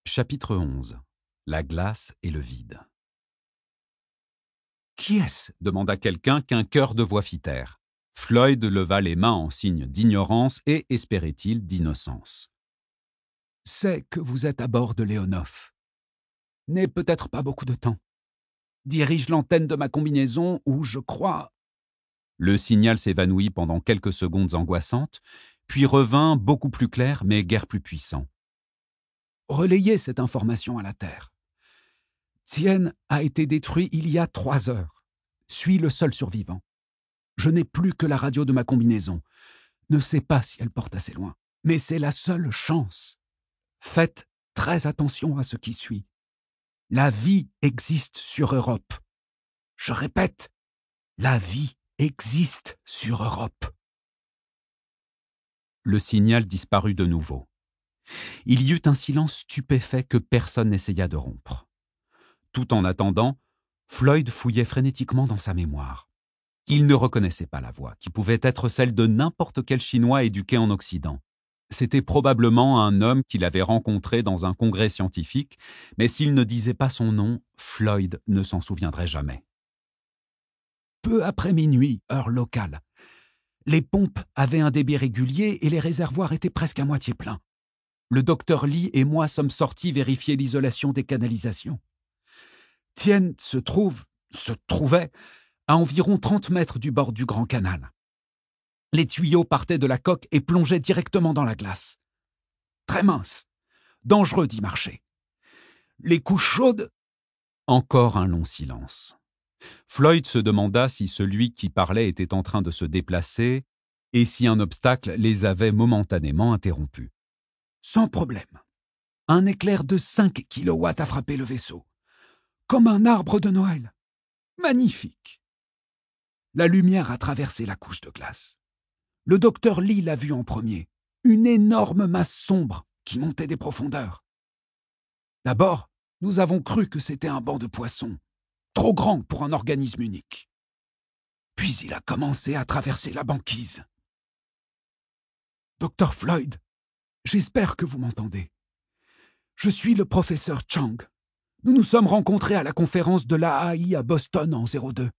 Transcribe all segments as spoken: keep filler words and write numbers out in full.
Chapitre onze. La glace et le vide. « Qui est-ce » demanda quelqu'un qu'un chœur de voix fit taire. Floyd leva les mains en signe d'ignorance et, espérait-il, d'innocence. « C'est que vous êtes à bord de Leonov. N'ai peut-être pas beaucoup de temps. Dirige l'antenne de ma combinaison où, je crois... » Le signal s'évanouit pendant quelques secondes angoissantes, puis revint beaucoup plus clair, mais guère plus puissant. Relayez cette information à la Terre. Tien a été détruit il y a trois heures. Suis le seul survivant. Je n'ai plus que la radio de ma combinaison. Ne sais pas si elle porte assez loin, mais c'est la seule chance. Faites très attention à ce qui suit. La vie existe sur Europe. Je répète, la vie existe sur Europe. Le signal disparut de nouveau. Il y eut un silence stupéfait que personne n'essaya de rompre. Tout en attendant, Floyd fouillait frénétiquement dans sa mémoire. Il ne reconnaissait pas la voix, qui pouvait être celle de n'importe quel Chinois éduqué en Occident. C'était probablement un homme qu'il avait rencontré dans un congrès scientifique, mais s'il ne disait pas son nom, Floyd ne s'en souviendrait jamais. Peu après minuit, heure locale, les pompes avaient un débit régulier et les réservoirs étaient presque à moitié pleins. Le docteur Lee et moi sommes sortis vérifier l'isolation des canalisations. Tien se trouve, se trouvait, à environ trente mètres du bord du Grand Canal. Les tuyaux partaient de la coque et plongeaient directement dans la glace. Très mince, dangereux d'y marcher. Les couches chaudes... Encore un long silence. Floyd se demanda si celui qui parlait était en train de se déplacer et si un obstacle les avait momentanément interrompus. Sans problème. Un éclair de cinq kilowatts a frappé le vaisseau. Comme un arbre de Noël. Magnifique. La lumière a traversé la couche de glace. Le docteur Lee l'a vu en premier. Une énorme masse sombre qui montait des profondeurs. D'abord, nous avons cru que c'était un banc de poissons, trop grand pour un organisme unique. Puis il a commencé à traverser la banquise. Docteur Floyd, j'espère que vous m'entendez. Je suis le professeur Chang. Nous nous sommes rencontrés à la conférence de l'A A I à Boston en zéro deux.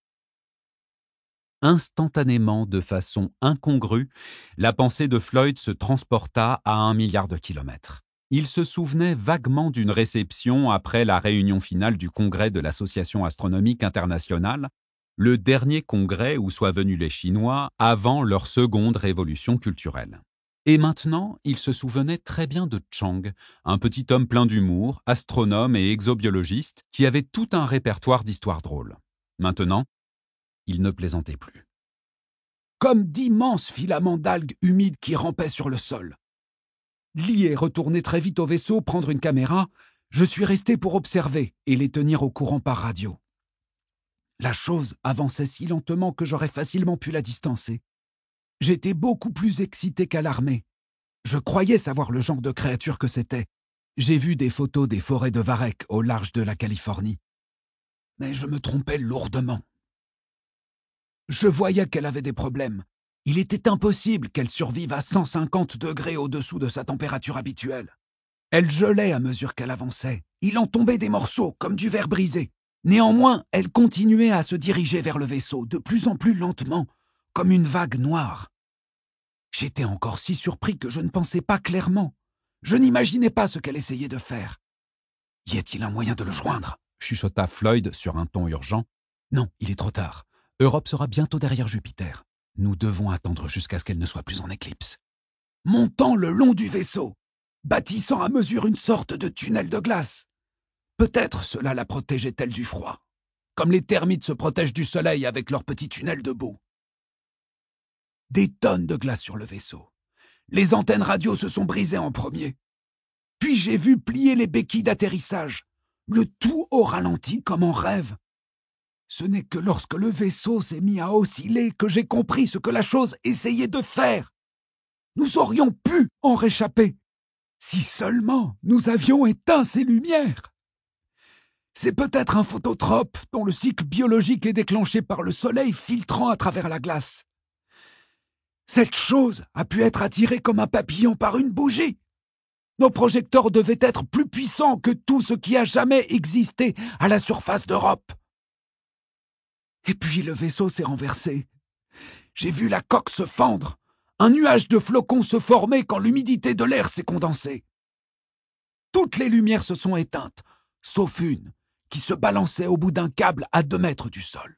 Instantanément, de façon incongrue, la pensée de Floyd se transporta à un milliard de kilomètres. Il se souvenait vaguement d'une réception après la réunion finale du congrès de l'Association astronomique internationale, le dernier congrès où soient venus les Chinois avant leur seconde révolution culturelle. Et maintenant, il se souvenait très bien de Chang, un petit homme plein d'humour, astronome et exobiologiste, qui avait tout un répertoire d'histoires drôles. Maintenant, il ne plaisantait plus. Comme d'immenses filaments d'algues humides qui rampaient sur le sol. Lee est retourné très vite au vaisseau prendre une caméra. Je suis resté pour observer et les tenir au courant par radio. La chose avançait si lentement que j'aurais facilement pu la distancer. J'étais beaucoup plus excité qu'alarmé. Je croyais savoir le genre de créature que c'était. J'ai vu des photos des forêts de varech au large de la Californie. Mais je me trompais lourdement. Je voyais qu'elle avait des problèmes. Il était impossible qu'elle survive à cent cinquante degrés au-dessous de sa température habituelle. Elle gelait à mesure qu'elle avançait. Il en tombait des morceaux, comme du verre brisé. Néanmoins, elle continuait à se diriger vers le vaisseau, de plus en plus lentement, comme une vague noire. J'étais encore si surpris que je ne pensais pas clairement. Je n'imaginais pas ce qu'elle essayait de faire. « Y a-t-il un moyen de le joindre ?» chuchota Floyd sur un ton urgent. « Non, il est trop tard. Europe sera bientôt derrière Jupiter. Nous devons attendre jusqu'à ce qu'elle ne soit plus en éclipse. » Montant le long du vaisseau, bâtissant à mesure une sorte de tunnel de glace. Peut-être cela la protégeait-elle du froid, comme les termites se protègent du soleil avec leurs petits tunnels de boue. Des tonnes de glace sur le vaisseau. Les antennes radio se sont brisées en premier. Puis j'ai vu plier les béquilles d'atterrissage, le tout au ralenti comme en rêve. Ce n'est que lorsque le vaisseau s'est mis à osciller que j'ai compris ce que la chose essayait de faire. Nous aurions pu en réchapper, si seulement nous avions éteint ces lumières. C'est peut-être un phototrope dont le cycle biologique est déclenché par le soleil filtrant à travers la glace. Cette chose a pu être attirée comme un papillon par une bougie. Nos projecteurs devaient être plus puissants que tout ce qui a jamais existé à la surface d'Europe. Et puis le vaisseau s'est renversé. J'ai vu la coque se fendre. Un nuage de flocons se formait quand l'humidité de l'air s'est condensée. Toutes les lumières se sont éteintes, sauf une qui se balançait au bout d'un câble à deux mètres du sol.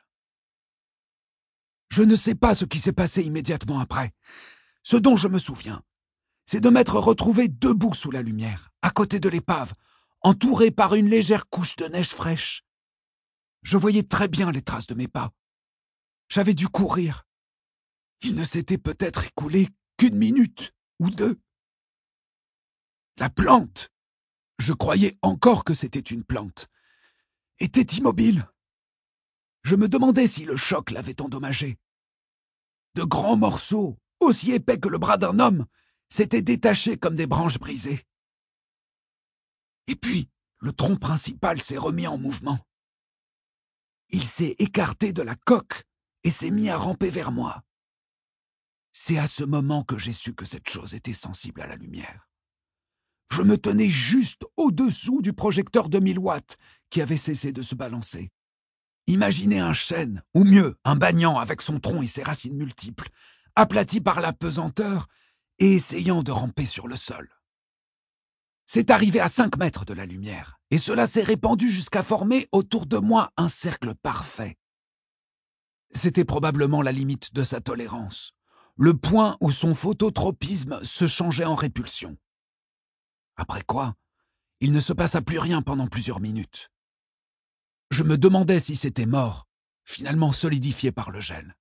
Je ne sais pas ce qui s'est passé immédiatement après. Ce dont je me souviens, c'est de m'être retrouvé debout sous la lumière, à côté de l'épave, entouré par une légère couche de neige fraîche. Je voyais très bien les traces de mes pas. J'avais dû courir. Il ne s'était peut-être écoulé qu'une minute ou deux. La plante, je croyais encore que c'était une plante, était immobile. Je me demandais si le choc l'avait endommagée. De grands morceaux, aussi épais que le bras d'un homme, s'étaient détachés comme des branches brisées. Et puis, le tronc principal s'est remis en mouvement. Il s'est écarté de la coque et s'est mis à ramper vers moi. C'est à ce moment que j'ai su que cette chose était sensible à la lumière. Je me tenais juste au-dessous du projecteur de mille watts qui avait cessé de se balancer. Imaginez un chêne, ou mieux, un banyan avec son tronc et ses racines multiples, aplati par la pesanteur et essayant de ramper sur le sol. C'est arrivé à cinq mètres de la lumière, et cela s'est répandu jusqu'à former autour de moi un cercle parfait. C'était probablement la limite de sa tolérance, le point où son phototropisme se changeait en répulsion. Après quoi, il ne se passa plus rien pendant plusieurs minutes. Je me demandais si c'était mort, finalement solidifié par le gel.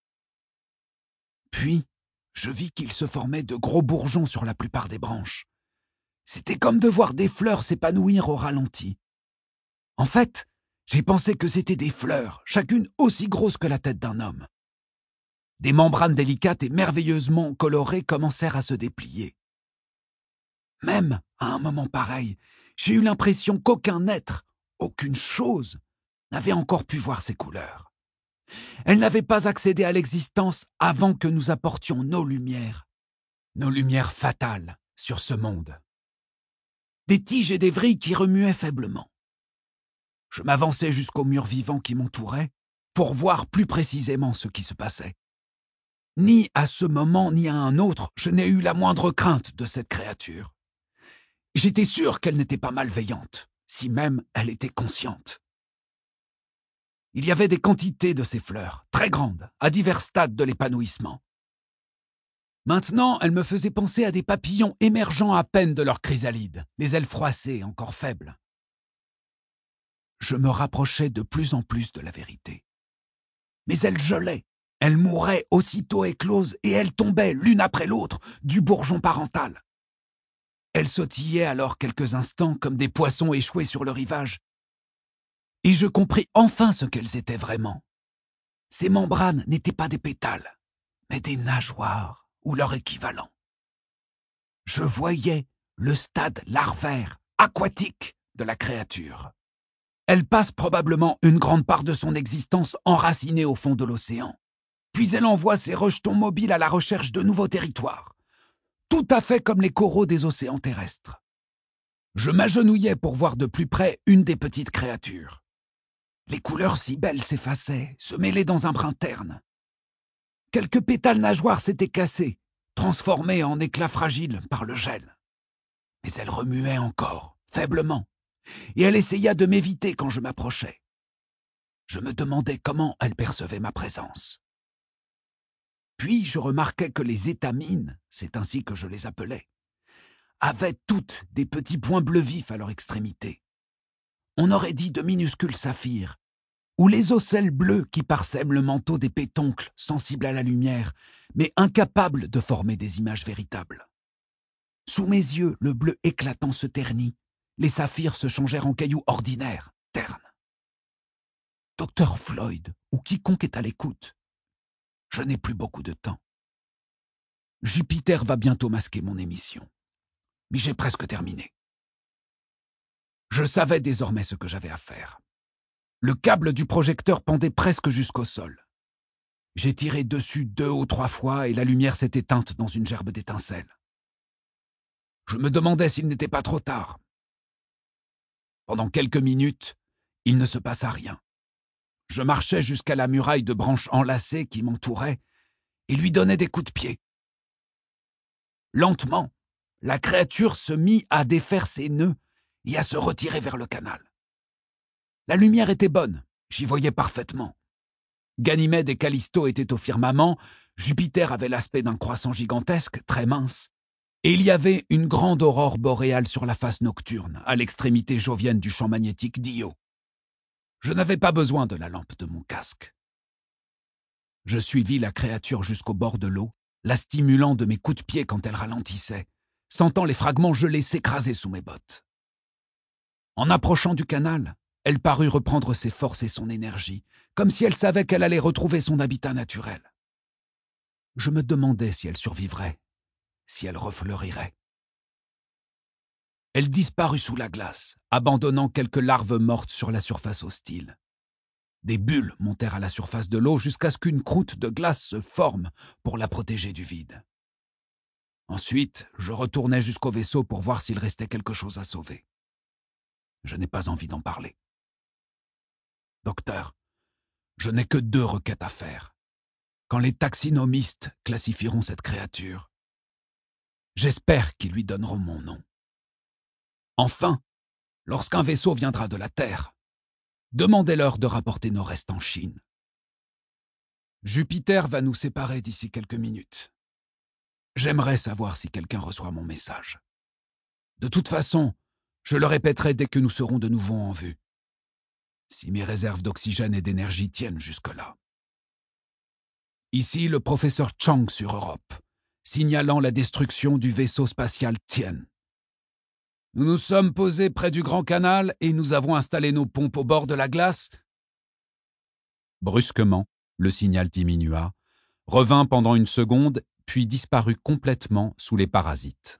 Puis, je vis qu'il se formait de gros bourgeons sur la plupart des branches. C'était comme de voir des fleurs s'épanouir au ralenti. En fait, j'ai pensé que c'étaient des fleurs, chacune aussi grosse que la tête d'un homme. Des membranes délicates et merveilleusement colorées commencèrent à se déplier. Même à un moment pareil, j'ai eu l'impression qu'aucun être, aucune chose, n'avait encore pu voir ces couleurs. Elles n'avaient pas accédé à l'existence avant que nous apportions nos lumières, nos lumières fatales sur ce monde. Des tiges et des vrilles qui remuaient faiblement. Je m'avançai jusqu'au mur vivant qui m'entourait pour voir plus précisément ce qui se passait. Ni à ce moment ni à un autre, je n'ai eu la moindre crainte de cette créature. J'étais sûr qu'elle n'était pas malveillante, si même elle était consciente. Il y avait des quantités de ces fleurs, très grandes, à divers stades de l'épanouissement. Maintenant, elles me faisaient penser à des papillons émergeant à peine de leur chrysalide, les ailes froissées, encore faibles. Je me rapprochais de plus en plus de la vérité. Mais elles gelaient, elles mouraient aussitôt écloses et elles tombaient l'une après l'autre du bourgeon parental. Elles sautillaient alors quelques instants comme des poissons échoués sur le rivage. Et je compris enfin ce qu'elles étaient vraiment. Ces membranes n'étaient pas des pétales, mais des nageoires ou leur équivalent. Je voyais le stade larvaire, aquatique de la créature. Elle passe probablement une grande part de son existence enracinée au fond de l'océan. Puis elle envoie ses rejetons mobiles à la recherche de nouveaux territoires, tout à fait comme les coraux des océans terrestres. Je m'agenouillais pour voir de plus près une des petites créatures. Les couleurs si belles s'effaçaient, se mêlaient dans un brun terne. Quelques pétales nageoires s'étaient cassés, transformés en éclats fragiles par le gel. Mais elle remuait encore, faiblement, et elle essaya de m'éviter quand je m'approchais. Je me demandais comment elle percevait ma présence. Puis je remarquai que les étamines, c'est ainsi que je les appelais, avaient toutes des petits points bleus vifs à leur extrémité. On aurait dit de minuscules saphirs, ou les ocelles bleues qui parsèment le manteau des pétoncles sensibles à la lumière, mais incapables de former des images véritables. Sous mes yeux, le bleu éclatant se ternit, les saphirs se changèrent en cailloux ordinaires, ternes. Docteur Floyd, ou quiconque est à l'écoute, je n'ai plus beaucoup de temps. Jupiter va bientôt masquer mon émission, mais j'ai presque terminé. Je savais désormais ce que j'avais à faire. Le câble du projecteur pendait presque jusqu'au sol. J'ai tiré dessus deux ou trois fois et la lumière s'est éteinte dans une gerbe d'étincelles. Je me demandais s'il n'était pas trop tard. Pendant quelques minutes, il ne se passa rien. Je marchais jusqu'à la muraille de branches enlacées qui m'entourait et lui donnais des coups de pied. Lentement, la créature se mit à défaire ses nœuds et à se retirer vers le canal. La lumière était bonne, j'y voyais parfaitement. Ganymède et Callisto étaient au firmament, Jupiter avait l'aspect d'un croissant gigantesque, très mince, et il y avait une grande aurore boréale sur la face nocturne, à l'extrémité jovienne du champ magnétique d'Io. Je n'avais pas besoin de la lampe de mon casque. Je suivis la créature jusqu'au bord de l'eau, la stimulant de mes coups de pied quand elle ralentissait, sentant les fragments gelés s'écraser sous mes bottes. En approchant du canal, elle parut reprendre ses forces et son énergie, comme si elle savait qu'elle allait retrouver son habitat naturel. Je me demandais si elle survivrait, si elle refleurirait. Elle disparut sous la glace, abandonnant quelques larves mortes sur la surface hostile. Des bulles montèrent à la surface de l'eau jusqu'à ce qu'une croûte de glace se forme pour la protéger du vide. Ensuite, je retournai jusqu'au vaisseau pour voir s'il restait quelque chose à sauver. Je n'ai pas envie d'en parler. Docteur, je n'ai que deux requêtes à faire. Quand les taxinomistes classifieront cette créature, j'espère qu'ils lui donneront mon nom. Enfin, lorsqu'un vaisseau viendra de la Terre, demandez-leur de rapporter nos restes en Chine. Jupiter va nous séparer d'ici quelques minutes. J'aimerais savoir si quelqu'un reçoit mon message. De toute façon, je le répéterai dès que nous serons de nouveau en vue. Si mes réserves d'oxygène et d'énergie tiennent jusque-là. Ici le professeur Chang sur Europe, signalant la destruction du vaisseau spatial Tien. Nous nous sommes posés près du Grand Canal et nous avons installé nos pompes au bord de la glace. Brusquement, le signal diminua, revint pendant une seconde, puis disparut complètement sous les parasites.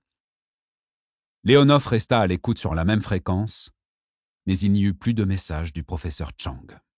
Leonov resta à l'écoute sur la même fréquence, mais il n'y eut plus de message du professeur Chang.